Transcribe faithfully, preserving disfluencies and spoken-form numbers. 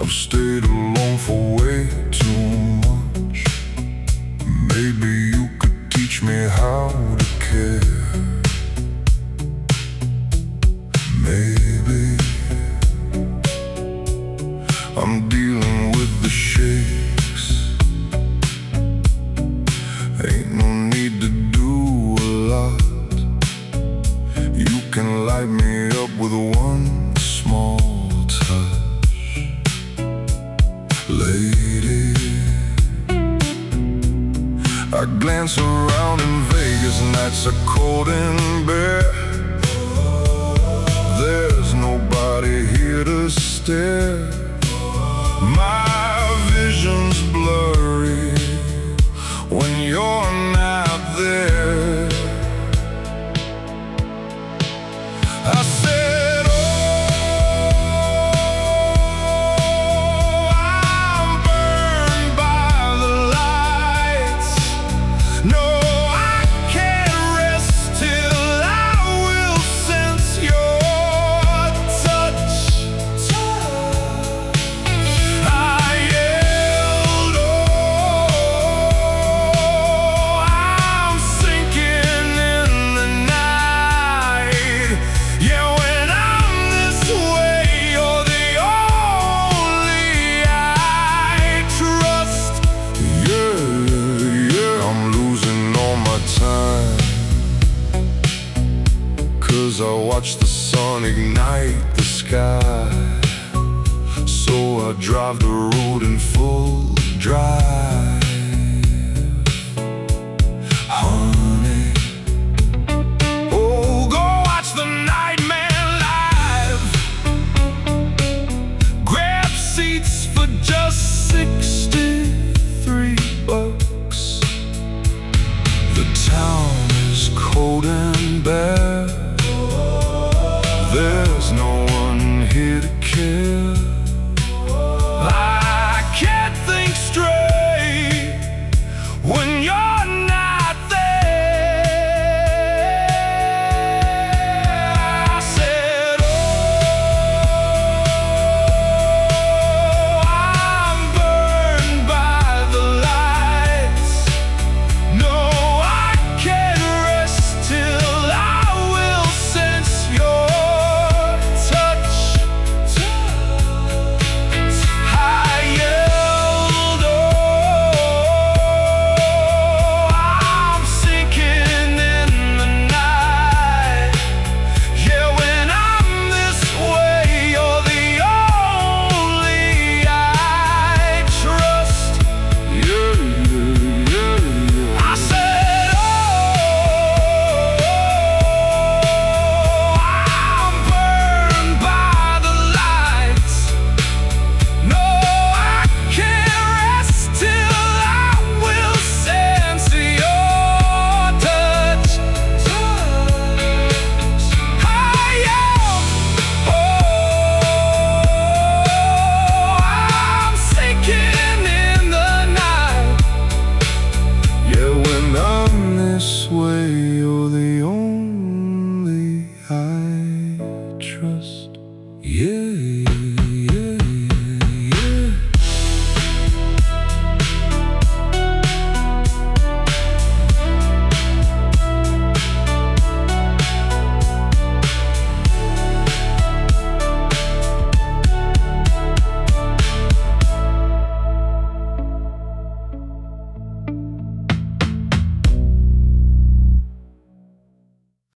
I've stayed alone for way too much. Maybe you could teach me how to care. Maybe I'm dealing with the shakes. Ain't no need to do a lot. You can light me up with one small touch. Lady, I glance around in Vegas, nights are cold and bare. There's nobody here to stare. My vision's blurry when you're not there. I said, oh, I'm burned by the lights. No, I can't rest till I will sense your touch. I yelled, oh, I'm sinking in the night. Yeah, when I'm this way, you're the only I trust. Yeah, yeah, I'm losing all my time, 'cause I watch the sun ignite the sky. So I drive the road in full drive. Honey, oh, go watch the Nightman live. Grab seats for just sixty.